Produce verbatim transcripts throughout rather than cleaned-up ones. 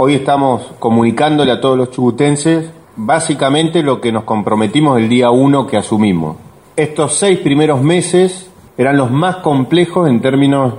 Hoy estamos comunicándole a todos los chubutenses básicamente lo que nos comprometimos el día uno que asumimos. Estos seis primeros meses eran los más complejos en términos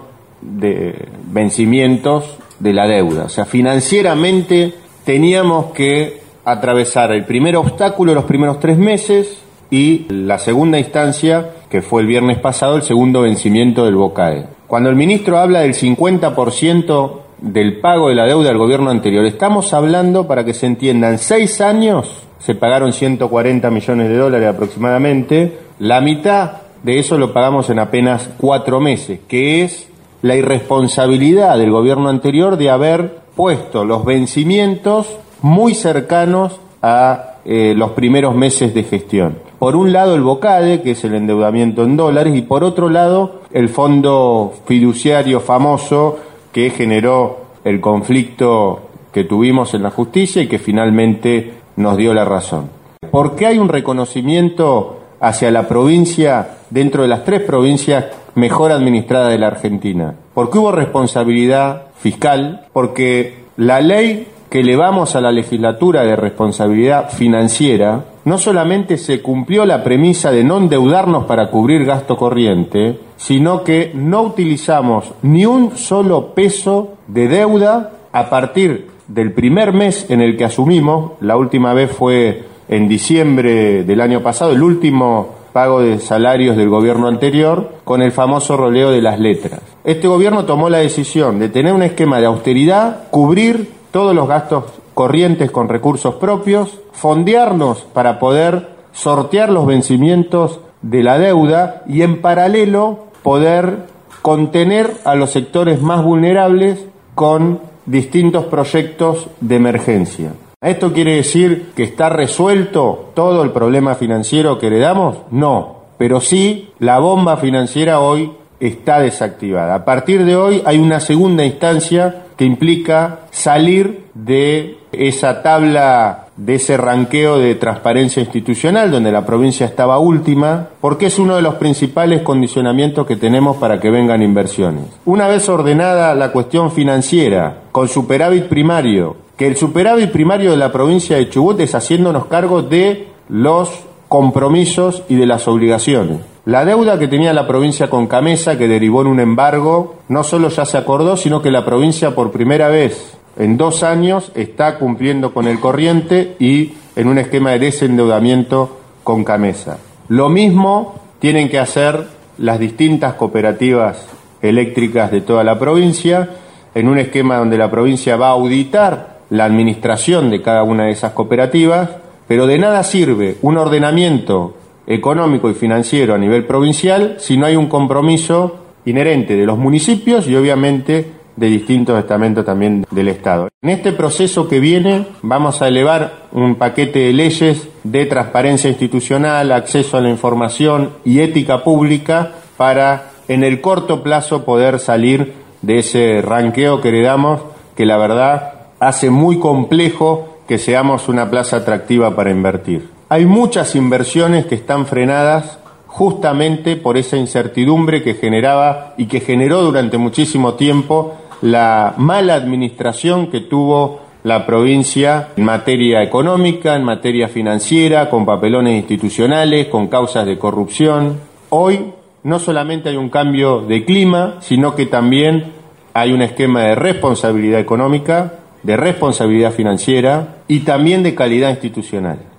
de vencimientos de la deuda. O sea, financieramente teníamos que atravesar el primer obstáculo los primeros tres meses y la segunda instancia, que fue el viernes pasado, el segundo vencimiento del BOCADE. Cuando el ministro habla del cincuenta por ciento del pago de la deuda del gobierno anterior, estamos hablando, para que se entienda, en seis años se pagaron ciento cuarenta millones de dólares aproximadamente, la mitad de eso lo pagamos en apenas cuatro meses, que es la irresponsabilidad del gobierno anterior de haber puesto los vencimientos muy cercanos a eh, los primeros meses de gestión. Por un lado el BOCADE, que es el endeudamiento en dólares, y por otro lado el fondo fiduciario famoso que generó el conflicto que tuvimos en la justicia y que finalmente nos dio la razón. ¿Por qué hay un reconocimiento hacia la provincia dentro de las tres provincias mejor administradas de la Argentina? Porque hubo responsabilidad fiscal, porque la ley que elevamos a la legislatura de responsabilidad financiera no solamente se cumplió la premisa de no endeudarnos para cubrir gasto corriente, sino que no utilizamos ni un solo peso de deuda a partir del primer mes en el que asumimos. La última vez fue en diciembre del año pasado, el último pago de salarios del gobierno anterior, con el famoso roleo de las letras. Este gobierno tomó la decisión de tener un esquema de austeridad, cubrir todos los gastos corrientes con recursos propios, fondearnos para poder sortear los vencimientos de la deuda y en paralelo poder contener a los sectores más vulnerables con distintos proyectos de emergencia. ¿Esto quiere decir que está resuelto todo el problema financiero que heredamos? No, pero sí la bomba financiera hoy está desactivada. A partir de hoy hay una segunda instancia que implica salir de esa tabla, de ese ranqueo de transparencia institucional, donde la provincia estaba última, porque es uno de los principales condicionamientos que tenemos para que vengan inversiones. Una vez ordenada la cuestión financiera, con superávit primario, que el superávit primario de la provincia de Chubut es haciéndonos cargo de los compromisos y de las obligaciones. La deuda que tenía la provincia con Camesa, que derivó en un embargo, no solo ya se acordó, sino que la provincia por primera vez en dos años está cumpliendo con el corriente y en un esquema de desendeudamiento con Camesa. Lo mismo tienen que hacer las distintas cooperativas eléctricas de toda la provincia, en un esquema donde la provincia va a auditar la administración de cada una de esas cooperativas, pero de nada sirve un ordenamiento económico y financiero a nivel provincial si no hay un compromiso inherente de los municipios y obviamente de distintos estamentos también del Estado. En este proceso que viene vamos a elevar un paquete de leyes de transparencia institucional, acceso a la información y ética pública para en el corto plazo poder salir de ese ranqueo que heredamos, que la verdad hace muy complejo que seamos una plaza atractiva para invertir. Hay muchas inversiones que están frenadas justamente por esa incertidumbre que generaba y que generó durante muchísimo tiempo la mala administración que tuvo la provincia en materia económica, en materia financiera, con papelones institucionales, con causas de corrupción. Hoy no solamente hay un cambio de clima, sino que también hay un esquema de responsabilidad económica, de responsabilidad financiera y también de calidad institucional.